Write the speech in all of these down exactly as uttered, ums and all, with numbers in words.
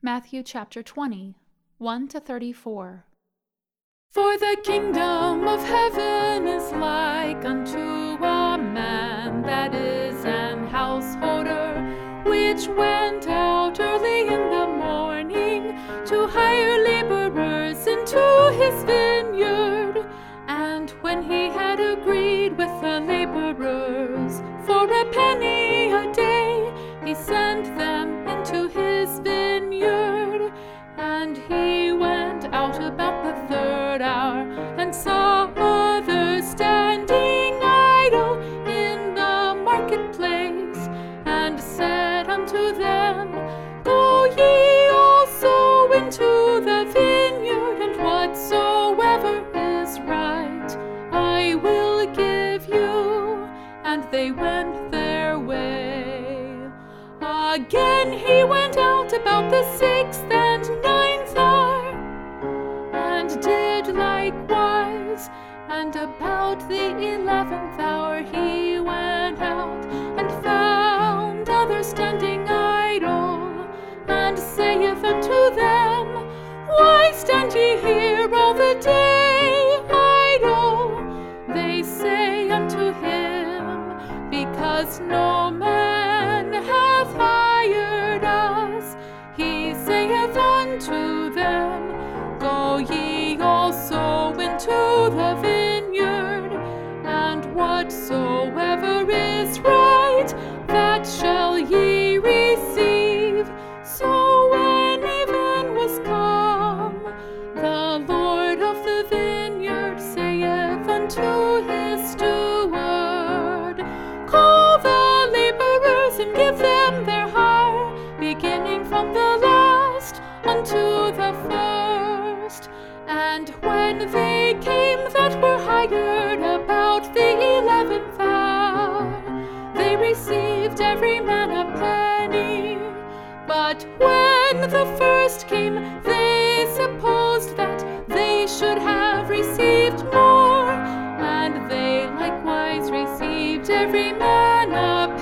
Matthew chapter twenty, one to thirty-four. For the kingdom of heaven is like unto a man that is an householder, which went out early in the morning to hire laborers into his vineyard. And when he had agreed with the laborers for a penny a day, he sent them into his vineyard. And he went out about the third hour and saw others standing idle in the marketplace, and said unto them, Go ye also into the vineyard, and whatsoever is right I will give you. And they went their way. Again he went out about the sixth and ninth hour, and did likewise. And about the eleventh hour he went out, and found others standing idle, and saith unto them, Why stand ye here all the day idle? They say unto him, Because no man hath hired us. He saith unto them, Go ye also into the vineyard, and whatsoever is right, that shall ye receive. So when even was come, the Lord of the vineyard saith unto his steward, Call the laborers and give them their hire, beginning from the last unto the first. And when they came that were hired about the eleventh hour, they received every man a penny. But when the first came, they supposed that they should have received more, and they likewise received every man a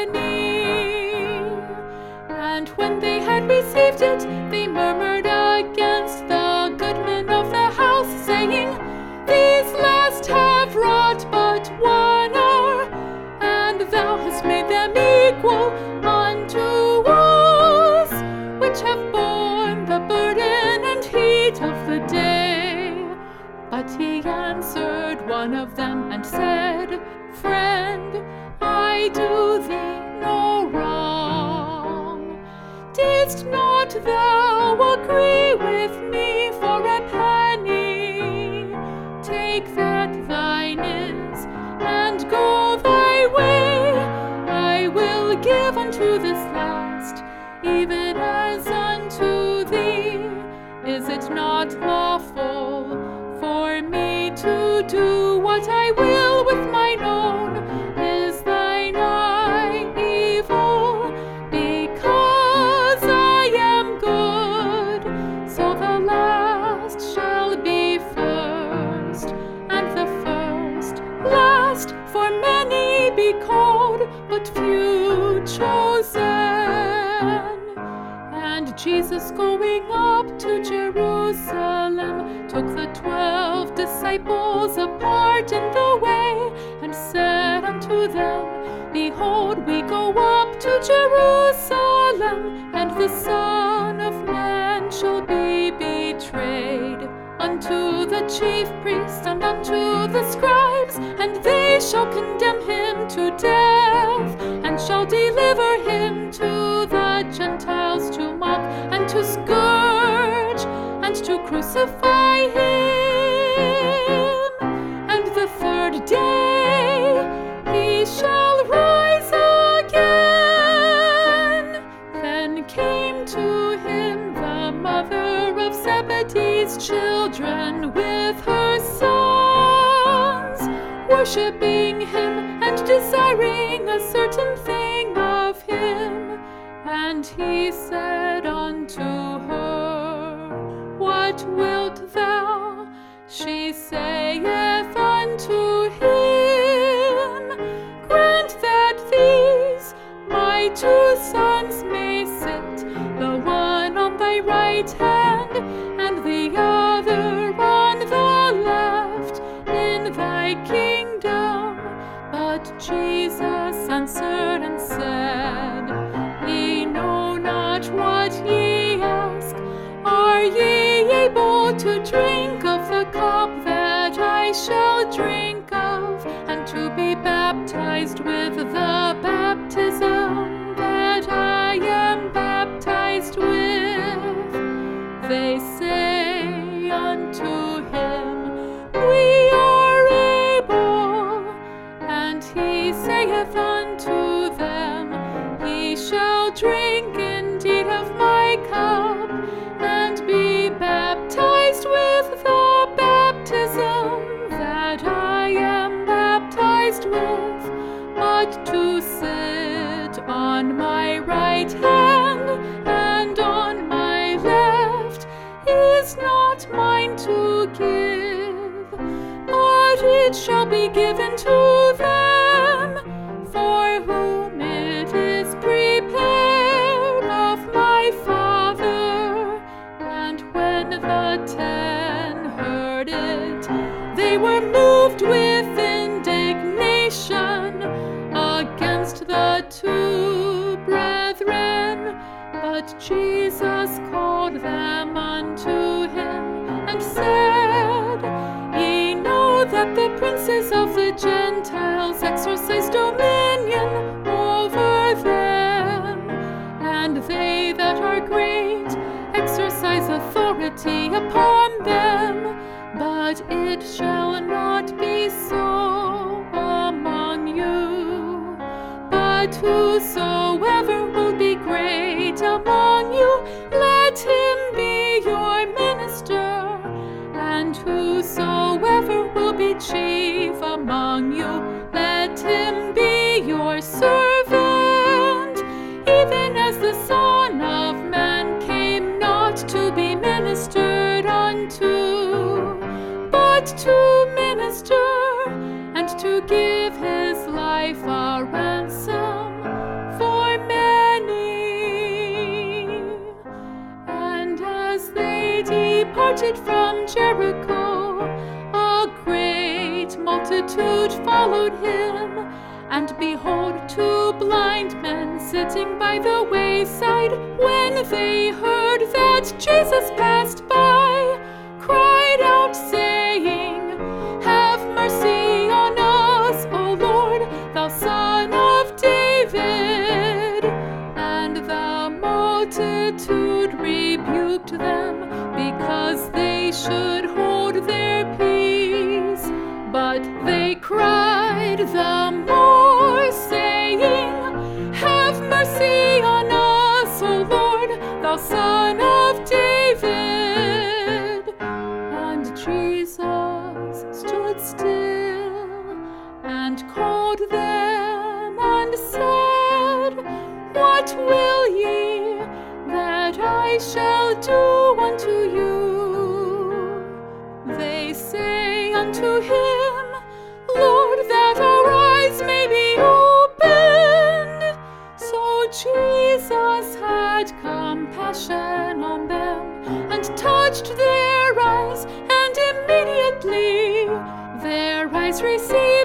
penny. And when they had received it, they murmured against the goodman of the house, saying, These last have wrought but one hour, and thou hast made them equal unto us, which have borne the burden and heat of the day. But he answered one of them and said, Friend, I do thee no wrong. Didst not thou agree with me for a penny? Take that thine is, and go thy way. I will give unto this last, even as unto thee. Is it not lawful for me to do what I will with mine own? Is thine eye evil? Because I am good. So the last shall be first, and the first last. For many be called, but few chosen. And Jesus, going up to Jerusalem, took the twelve disciples apart in the way, and said unto them, Behold, we go up to Jerusalem, and the Son of Man shall be betrayed unto the chief priests and unto the scribes, and they shall condemn him to death, and shall deliver him to the Gentiles to mock and to scourge and to crucify him. And the third day he shall rise again. Then came to him the mother of Zebedee's children with her sons, worshipping him and desiring a certain thing of him. And he said unto her, What wilt thou? She saith unto him, Grant that these my two sons may sit, the one on thy right hand, and the other on the left, in thy kingdom. But Jesus answered and said, Ye know not what ye ask. Are ye able to drink of the cup that I shall drink of, and to be baptized with the baptism that I am baptized with? They say unto him, We are able. And he saith unto them, He shall drink indeed of my cup, and be baptized with the baptism that I am baptized with. But to sit on my right hand and on my left is not mine to give, but it shall be given to them for whom it is prepared of my Father. And when the ten heard it, they were moved with indignation against the two brethren. But Jesus called them unto him and said, Ye know that the princes of the Gentiles exercise dominion over them, and they that are great exercise authority upon them. But it shall not be so among you. But whosoever will be great among you, let him be your minister. And whosoever will be chief among you, let him be your servant. Even as the Son of Man came not to be ministered unto, but to minister, and to give his life a ransom for many. And as they departed from Jericho, a great multitude followed him. And behold, two blind men sitting by the wayside, when they heard that Jesus passed by, cried out, saying, Have mercy on us, O Lord, thou Son of David. And the multitude rebuked them, because they should hold their peace. But they cried the more, saying, Have mercy on us, O Lord, thou Son of David. And Jesus stood still and called them and said, What will ye that I shall do unto you? They say unto him, Lord, that our eyes may be opened. So Jesus had compassion on them, and touched their eyes, and immediately their eyes received